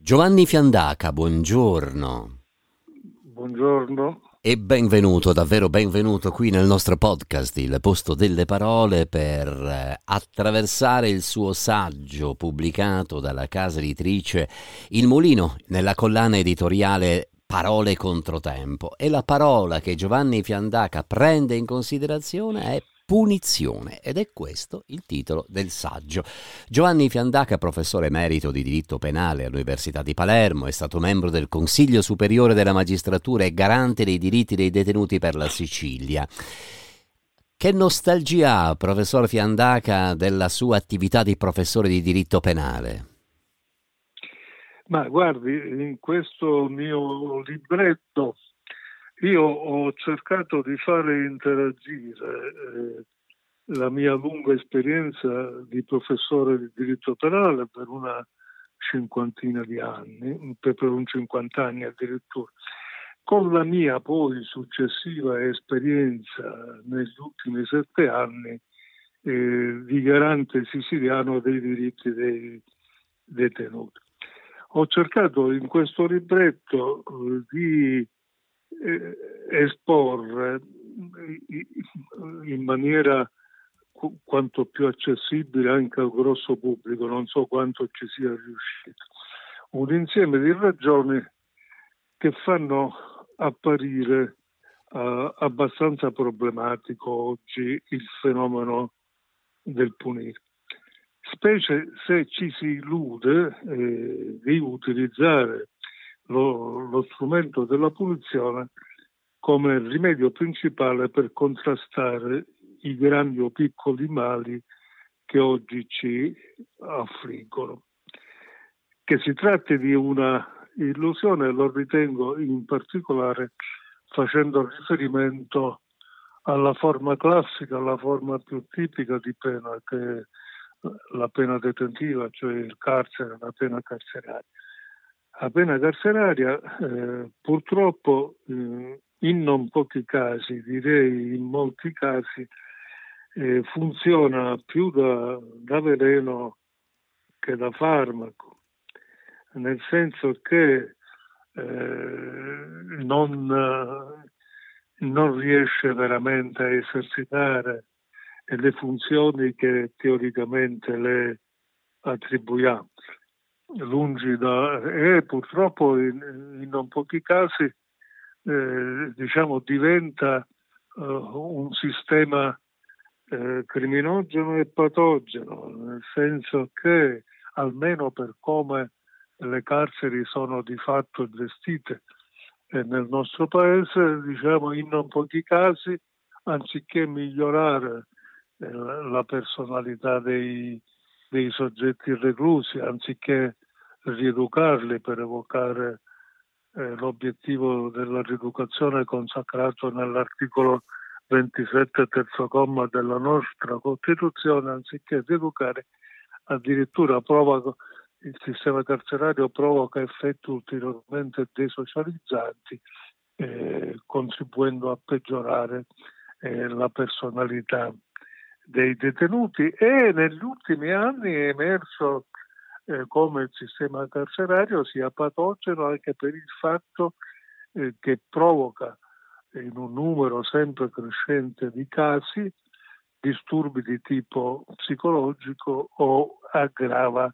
Giovanni Fiandaca, buongiorno Buongiorno. e benvenuto, davvero benvenuto qui nel nostro podcast, Il Posto delle Parole, per attraversare il suo saggio pubblicato dalla casa editrice Il Mulino nella collana editoriale Parole Controtempo. E la parola che Giovanni Fiandaca prende in considerazione è punizione, ed è questo il titolo del saggio. Giovanni Fiandaca, professore emerito di diritto penale all'Università di Palermo, è stato membro del Consiglio Superiore della Magistratura e garante dei diritti dei detenuti per la Sicilia. Che nostalgia ha, professor Fiandaca, della sua attività di professore di diritto penale? Ma guardi, in questo mio libretto io ho cercato di fare interagire la mia lunga esperienza di professore di diritto penale per una cinquantina di anni, per un 50 anni addirittura, con la mia poi successiva esperienza negli ultimi 7 anni di garante siciliano dei diritti dei detenuti. Ho cercato in questo libretto di esporre in maniera quanto più accessibile anche al grosso pubblico, non so quanto ci sia riuscito, un insieme di ragioni che fanno apparire abbastanza problematico oggi il fenomeno del punire, specie se ci si illude di utilizzare lo strumento della punizione come rimedio principale per contrastare i grandi o piccoli mali che oggi ci affliggono. Che si tratti di una illusione lo ritengo in particolare facendo riferimento alla forma classica, alla forma più tipica di pena, che è la pena detentiva, cioè il carcere, la pena carceraria. La pena carceraria purtroppo in non pochi casi, direi in molti casi, funziona più da veleno che da farmaco, nel senso che non riesce veramente a esercitare le funzioni che teoricamente le attribuiamo. Lungi e purtroppo in non pochi casi diventa un sistema criminogeno e patogeno, nel senso che almeno per come le carceri sono di fatto gestite nel nostro paese, in non pochi casi, anziché migliorare la personalità dei soggetti reclusi, anziché rieducarli per evocare l'obiettivo della rieducazione consacrato nell'articolo 27 terzo comma della nostra Costituzione, anziché rieducare, addirittura il sistema carcerario provoca effetti ulteriormente desocializzanti, contribuendo a peggiorare la personalità dei detenuti. E negli ultimi anni è emerso come il sistema carcerario sia patogeno anche per il fatto che provoca in un numero sempre crescente di casi disturbi di tipo psicologico o aggrava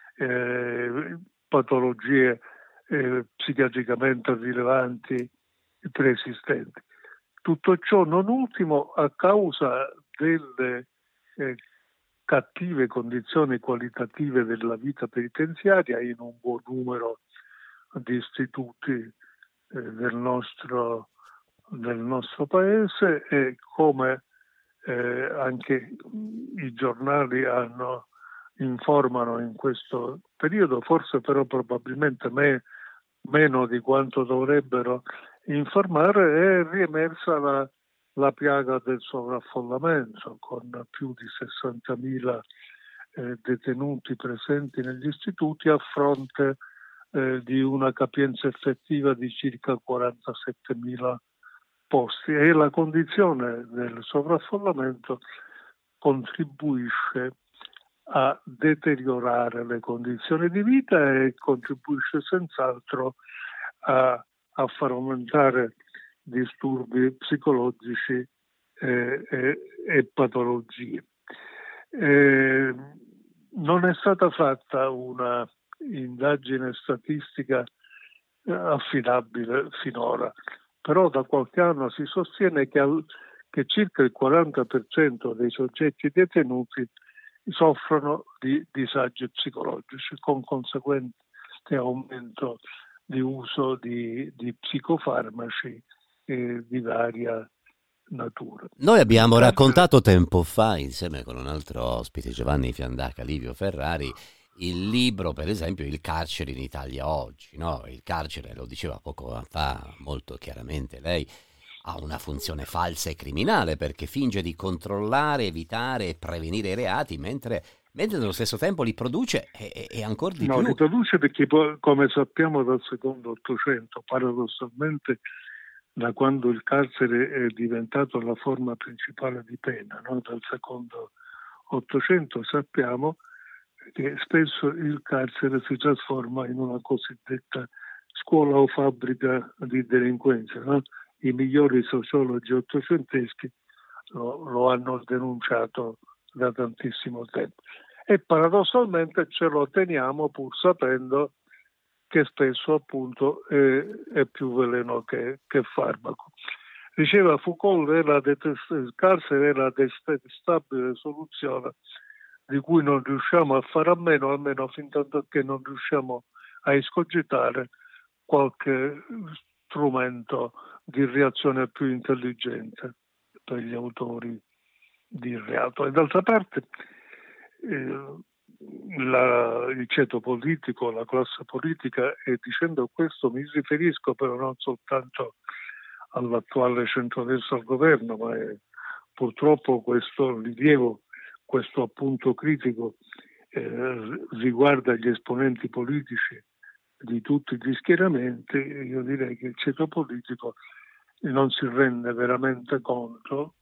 patologie psichiatricamente rilevanti preesistenti. Tutto ciò non ultimo a causa delle cattive condizioni qualitative della vita penitenziaria in un buon numero di istituti del nostro paese, e come anche i giornali informano in questo periodo, forse però probabilmente meno di quanto dovrebbero informare, è riemersa la piaga del sovraffollamento, con più di 60.000 detenuti presenti negli istituti a fronte di una capienza effettiva di circa 47.000 posti, e la condizione del sovraffollamento contribuisce a deteriorare le condizioni di vita e contribuisce senz'altro a far aumentare disturbi psicologici e patologie. Non è stata fatta una indagine statistica affidabile finora, però da qualche anno si sostiene che circa il 40% dei soggetti detenuti soffrono di disagi psicologici, con conseguente aumento di uso di psicofarmaci di varia natura. Noi abbiamo raccontato tempo fa, insieme con un altro ospite, Giovanni Fiandaca, Livio Ferrari, il libro, per esempio, Il carcere in Italia oggi, no? Il carcere, lo diceva poco fa molto chiaramente lei, ha una funzione falsa e criminale perché finge di controllare, evitare e prevenire i reati, mentre nello stesso tempo li produce e ancora di più. No, li produce perché poi, come sappiamo dal secondo Ottocento, paradossalmente, da quando il carcere è diventato la forma principale di pena, no? Dal secondo Ottocento sappiamo che spesso il carcere si trasforma in una cosiddetta scuola o fabbrica di delinquenza, no? I migliori sociologi ottocenteschi lo hanno denunciato da tantissimo tempo e paradossalmente ce lo teniamo pur sapendo che spesso appunto è più veleno che farmaco. Diceva Foucault, il carcere è la detestabile soluzione di cui non riusciamo a fare a meno, almeno fin tanto che non riusciamo a escogitare qualche strumento di reazione più intelligente per gli autori di reato. E d'altra parte il ceto politico, la classe politica, e dicendo questo mi riferisco però non soltanto all'attuale centrodestra al governo, ma purtroppo questo rilievo, questo appunto critico riguarda gli esponenti politici di tutti gli schieramenti. Io direi che il ceto politico non si rende veramente conto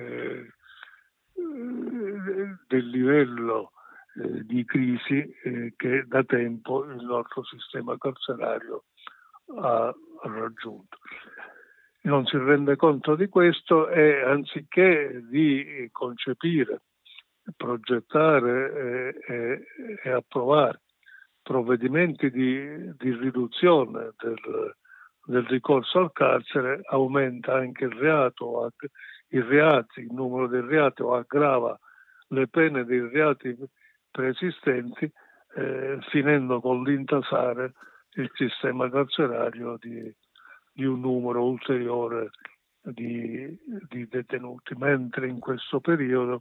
del livello di crisi che da tempo il nostro sistema carcerario ha raggiunto. Non si rende conto di questo e anziché di concepire, progettare e approvare provvedimenti di riduzione del ricorso al carcere, aumenta anche il numero dei reati o aggrava le pene dei reati preesistenti, finendo con l'intasare il sistema carcerario di un numero ulteriore di detenuti, mentre in questo periodo,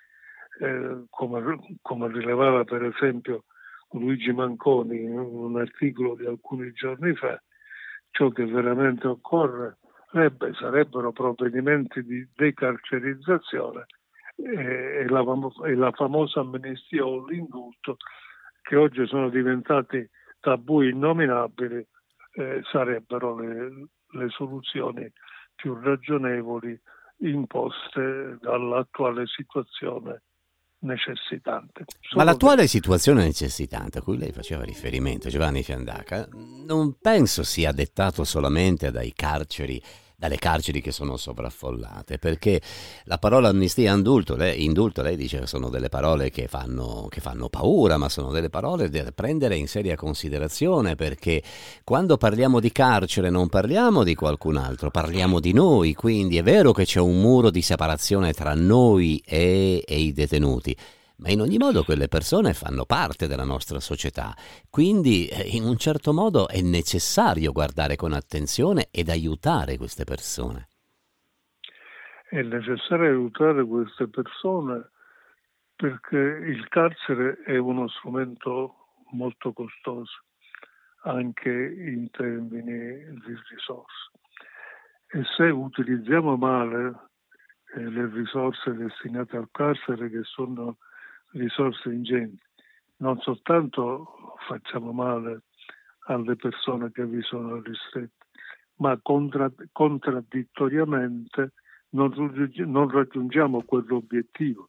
come rilevava per esempio Luigi Manconi in un articolo di alcuni giorni fa, ciò che veramente occorre sarebbero provvedimenti di decarcerizzazione e la famosa amnistia o l'indulto, che oggi sono diventati tabù innominabili, sarebbero le soluzioni più ragionevoli imposte dall'attuale situazione necessitante. Ma l'attuale situazione necessitante a cui lei faceva riferimento, Giovanni Fiandaca, non penso sia dettato solamente dalle carceri che sono sovraffollate, perché la parola amnistia e indulto, lei dice che sono delle parole che fanno paura, ma sono delle parole da prendere in seria considerazione, perché quando parliamo di carcere non parliamo di qualcun altro, parliamo di noi, quindi è vero che c'è un muro di separazione tra noi e i detenuti, ma in ogni modo quelle persone fanno parte della nostra società, quindi in un certo modo è necessario guardare con attenzione ed aiutare queste persone. È necessario aiutare queste persone perché il carcere è uno strumento molto costoso, anche in termini di risorse. E se utilizziamo male le risorse destinate al carcere, che sono risorse ingenti, non soltanto facciamo male alle persone che vi sono ristrette, ma contraddittoriamente non raggiungiamo quell'obiettivo,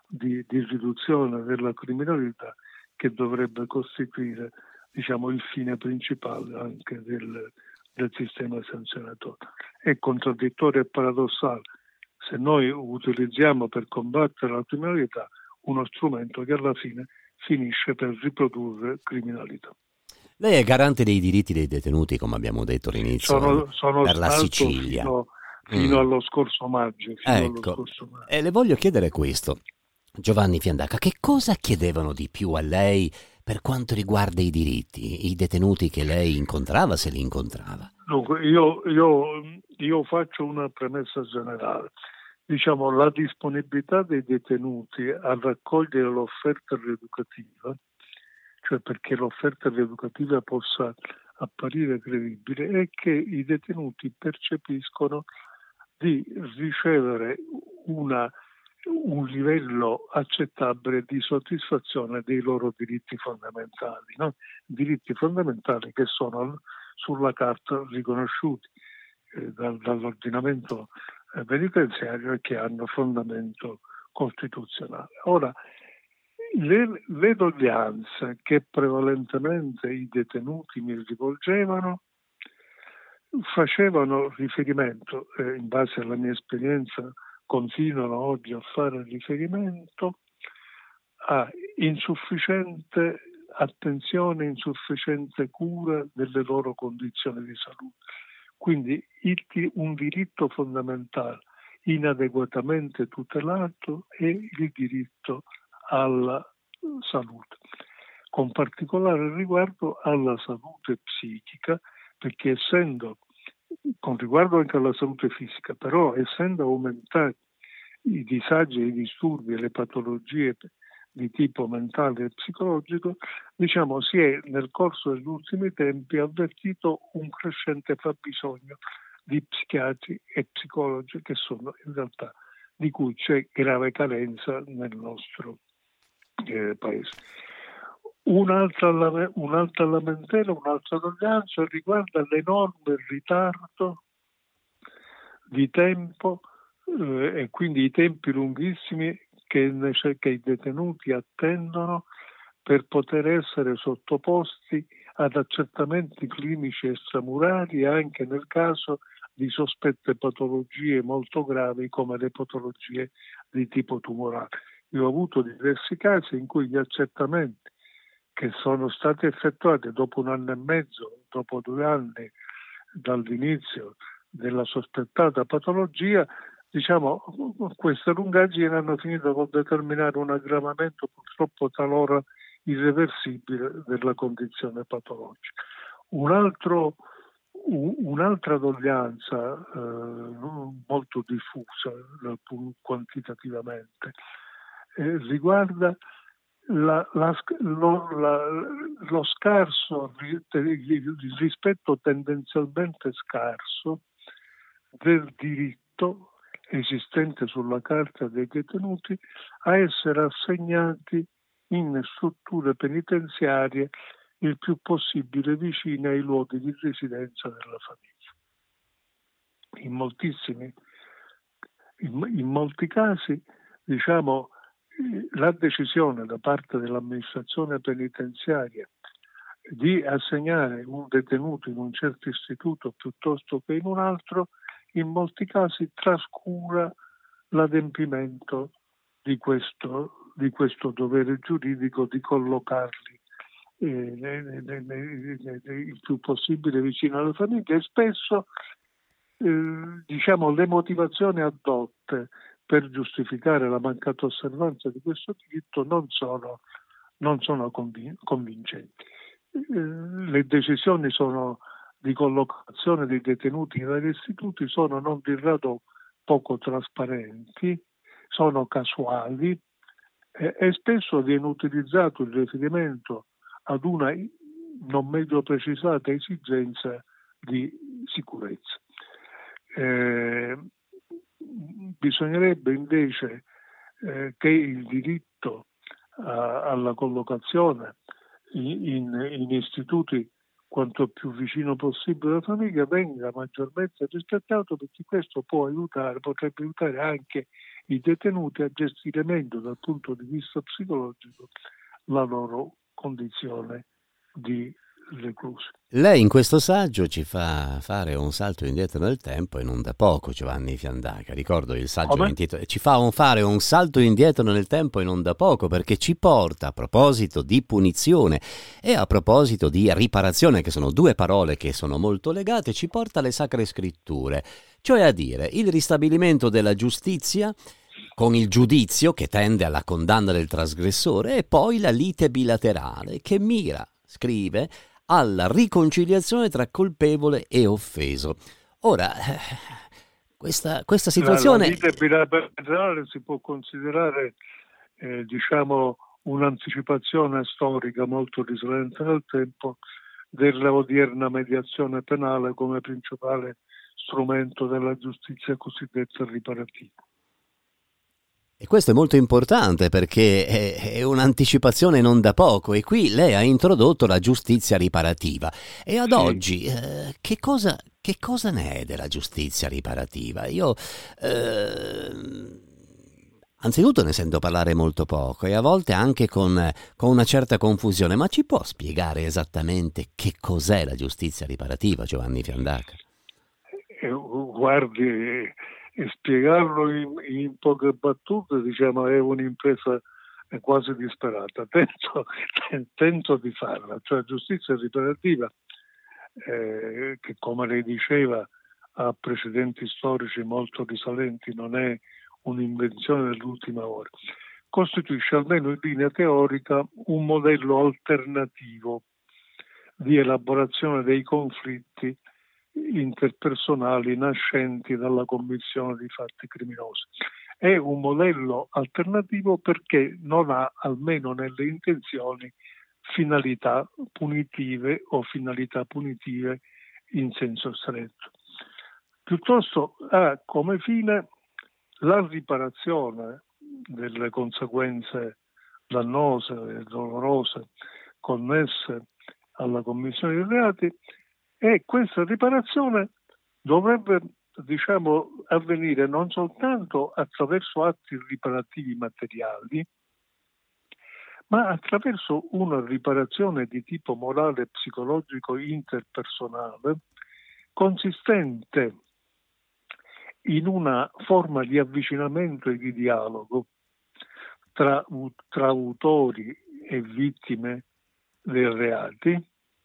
di riduzione della criminalità che dovrebbe costituire, diciamo, il fine principale anche del sistema sanzionatorio. È contraddittorio e paradossale se noi utilizziamo per combattere la criminalità uno strumento che alla fine finisce per riprodurre criminalità. Lei è garante dei diritti dei detenuti, come abbiamo detto all'inizio, sono per la Sicilia. Fino allo scorso maggio. E le voglio chiedere questo. Giovanni Fiandaca, che cosa chiedevano di più a lei per quanto riguarda i diritti, i detenuti che lei incontrava, se li incontrava? Dunque, io faccio una premessa generale. Diciamo, la disponibilità dei detenuti a raccogliere l'offerta rieducativa, cioè perché l'offerta rieducativa possa apparire credibile, è che i detenuti percepiscono di ricevere un livello accettabile di soddisfazione dei loro diritti fondamentali, no? Diritti fondamentali che sono sulla carta riconosciuti dall'ordinamento penitenziario e che hanno fondamento costituzionale. Ora, le doglianze che prevalentemente i detenuti mi rivolgevano facevano riferimento, in base alla mia esperienza continuano oggi a fare riferimento a insufficiente attenzione, insufficiente cura delle loro condizioni di salute. Quindi un diritto fondamentale inadeguatamente tutelato è il diritto alla salute, con particolare riguardo alla salute psichica, perché con riguardo anche alla salute fisica, però essendo aumentati i disagi e i disturbi e le patologie di tipo mentale e psicologico, diciamo, si è nel corso degli ultimi tempi avvertito un crescente fabbisogno di psichiatri e psicologi che sono in realtà di cui c'è grave carenza nel nostro paese. Un'altra lamentela, un'altra doglianza riguarda l'enorme ritardo di tempo e quindi i tempi lunghissimi che i detenuti attendono per poter essere sottoposti ad accertamenti clinici estramurali anche nel caso di sospette patologie molto gravi come le patologie di tipo tumorale. Io ho avuto diversi casi in cui gli accertamenti che sono stati effettuati dopo 1 anno e mezzo, dopo 2 anni dall'inizio della sospettata patologia, diciamo, queste lungaggini hanno finito con determinare un aggravamento purtroppo talora irreversibile della condizione patologica. Un'altra doglianza molto diffusa quantitativamente riguarda lo scarso, il rispetto tendenzialmente scarso del diritto esistente sulla carta dei detenuti a essere assegnati in strutture penitenziarie il più possibile vicine ai luoghi di residenza della famiglia. In molti casi, diciamo, la decisione da parte dell'amministrazione penitenziaria di assegnare un detenuto in un certo istituto piuttosto che in un altro, in molti casi trascura l'adempimento di questo dovere giuridico di collocarli il più possibile vicino alla famiglia e spesso diciamo le motivazioni addotte per giustificare la mancata osservanza di questo diritto non sono convincenti. Le decisioni di collocazione dei detenuti in vari istituti sono non di rado poco trasparenti, sono casuali e spesso viene utilizzato il riferimento ad una non meglio precisata esigenza di sicurezza. Bisognerebbe invece che il diritto alla collocazione in istituti quanto più vicino possibile alla famiglia, venga maggiormente rispettato, perché questo potrebbe aiutare anche i detenuti a gestire meglio dal punto di vista psicologico la loro condizione di reclusi. Lei in questo saggio ci fa fare un salto indietro nel tempo e non da poco, Giovanni Fiandaca. Ricordo il saggio ci fa fare un salto indietro nel tempo e non da poco, perché ci porta, a proposito di punizione e a proposito di riparazione, che sono due parole che sono molto legate, ci porta alle Sacre Scritture, cioè a dire il ristabilimento della giustizia con il giudizio che tende alla condanna del trasgressore, e poi la lite bilaterale che mira, scrive, alla riconciliazione tra colpevole e offeso. Ora, questa situazione... La lite bilaterale si può considerare, un'anticipazione storica molto risalente nel tempo della odierna mediazione penale come principale strumento della giustizia cosiddetta riparativa. E questo è molto importante, perché è un'anticipazione non da poco, e qui lei ha introdotto la giustizia riparativa. E ad oggi che cosa ne è della giustizia riparativa? Io anzitutto ne sento parlare molto poco, e a volte anche con una certa confusione, ma ci può spiegare esattamente che cos'è la giustizia riparativa, Giovanni Fiandaca? Guardi, spiegarlo in poche battute, è un'impresa quasi disperata. Tento di farla. Cioè, giustizia riparativa, che come lei diceva ha precedenti storici molto risalenti, non è un'invenzione dell'ultima ora, costituisce, almeno in linea teorica, un modello alternativo di elaborazione dei conflitti interpersonali nascenti dalla commissione di fatti criminosi. È un modello alternativo perché non ha, almeno nelle intenzioni, finalità punitive o finalità punitive in senso stretto. Piuttosto ha come fine la riparazione delle conseguenze dannose e dolorose connesse alla commissione di reati, e questa riparazione dovrebbe avvenire non soltanto attraverso atti riparativi materiali, ma attraverso una riparazione di tipo morale e psicologico interpersonale, consistente in una forma di avvicinamento e di dialogo tra autori e vittime dei reati,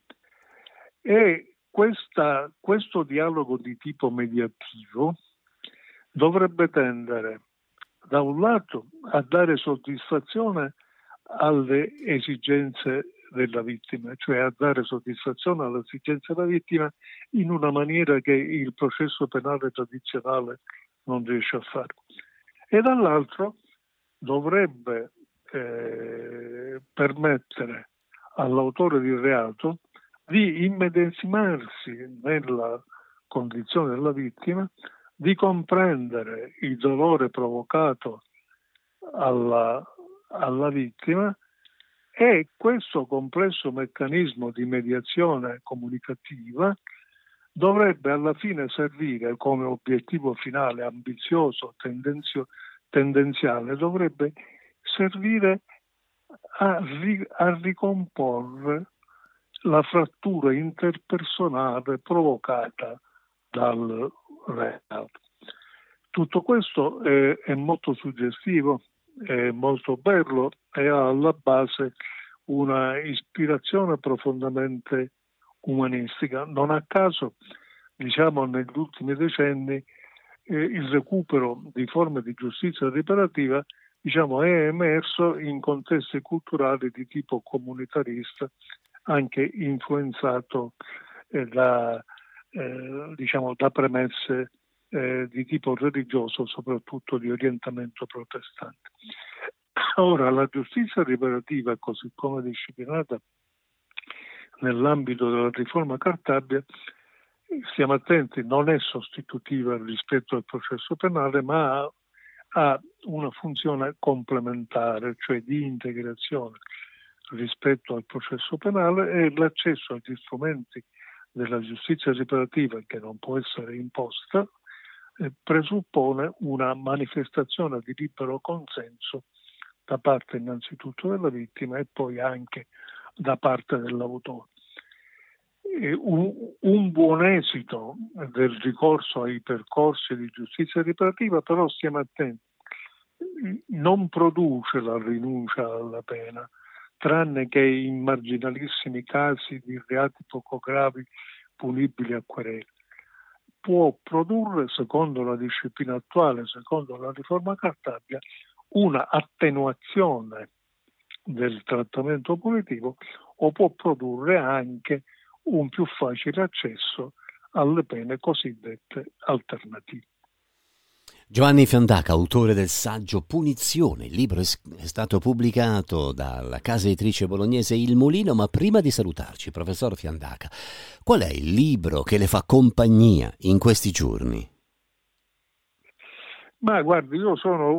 e questo dialogo di tipo mediativo dovrebbe tendere, da un lato, a dare soddisfazione alle esigenze della vittima, cioè a dare soddisfazione alle esigenze della vittima in una maniera che il processo penale tradizionale non riesce a fare, e dall'altro dovrebbe permettere all'autore di reato di immedesimarsi nella condizione della vittima, di comprendere il dolore provocato alla vittima, e questo complesso meccanismo di mediazione comunicativa dovrebbe alla fine servire come obiettivo finale ambizioso, tendenziale, dovrebbe servire a ricomporre la frattura interpersonale provocata dal reato. Tutto questo è molto suggestivo, è molto bello e ha alla base una ispirazione profondamente umanistica. Non a caso, negli ultimi decenni il recupero di forme di giustizia riparativa è emerso in contesti culturali di tipo comunitarista, anche influenzato da premesse di tipo religioso, soprattutto di orientamento protestante. Ora, la giustizia riparativa, così come disciplinata nell'ambito della riforma Cartabia, stiamo attenti, non è sostitutiva rispetto al processo penale, ma ha una funzione complementare, cioè di integrazione rispetto al processo penale, e l'accesso agli strumenti della giustizia riparativa, che non può essere imposta, presuppone una manifestazione di libero consenso da parte innanzitutto della vittima e poi anche da parte dell'autore. Un buon esito del ricorso ai percorsi di giustizia riparativa, però stiamo attenti, non produce la rinuncia alla pena, tranne che in marginalissimi casi di reati poco gravi punibili a querela. Può produrre, secondo la disciplina attuale, secondo la riforma Cartabia, una attenuazione del trattamento punitivo, o può produrre anche un più facile accesso alle pene cosiddette alternative. Giovanni Fiandaca, autore del saggio Punizione, il libro è stato pubblicato dalla casa editrice bolognese Il Mulino, ma prima di salutarci, professor Fiandaca, qual è il libro che le fa compagnia in questi giorni? Ma guardi, io sono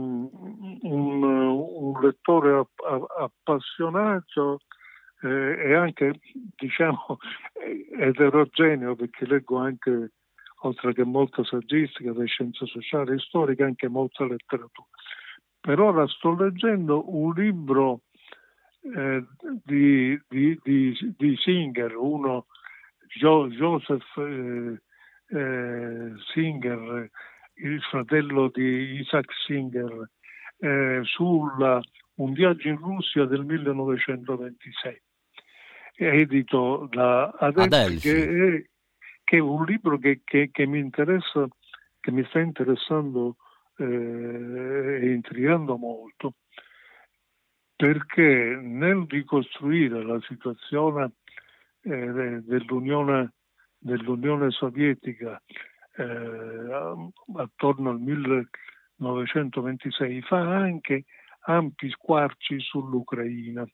un lettore appassionato e anche, diciamo, eterogeneo, perché leggo anche, oltre che molta saggistica, le scienze sociali e storiche, anche molta letteratura. Per ora sto leggendo un libro di Singer, Joseph Singer, il fratello di Isaac Singer, un viaggio in Russia del 1926, edito da Adelphi, che è un libro che mi interessa, che mi sta interessando e intrigando molto, perché nel ricostruire la situazione dell'Unione Sovietica attorno al 1926 fa anche ampi squarci sull'Ucraina.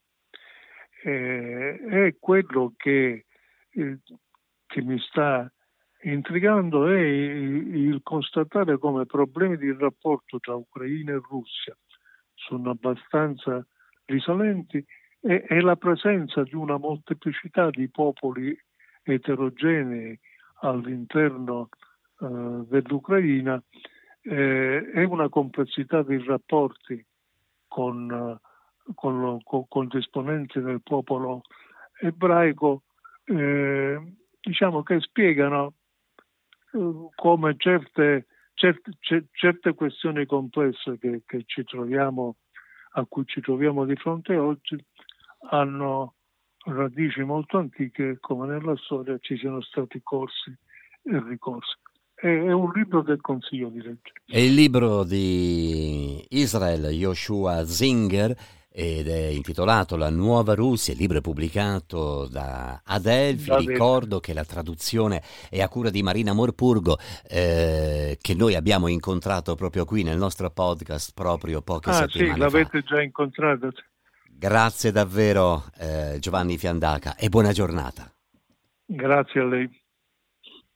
È quello che mi sta intrigando è il constatare come problemi di rapporto tra Ucraina e Russia sono abbastanza risalenti, e la presenza di una molteplicità di popoli eterogenei all'interno dell'Ucraina è una complessità di rapporti con gli esponenti del popolo ebraico, diciamo, che spiegano come certe questioni complesse che a cui ci troviamo di fronte oggi hanno radici molto antiche, come nella storia ci siano stati corsi e ricorsi. È un libro che consiglio di leggere. È il libro di Israel Yoshua Singer ed è intitolato La Nuova Russia. Il libro è pubblicato da Adelphi. Ricordo che la traduzione è a cura di Marina Morpurgo, che noi abbiamo incontrato proprio qui nel nostro podcast proprio poche settimane fa. Sì, l'avete già incontrata. Grazie davvero Giovanni Fiandaca e buona giornata. Grazie a lei.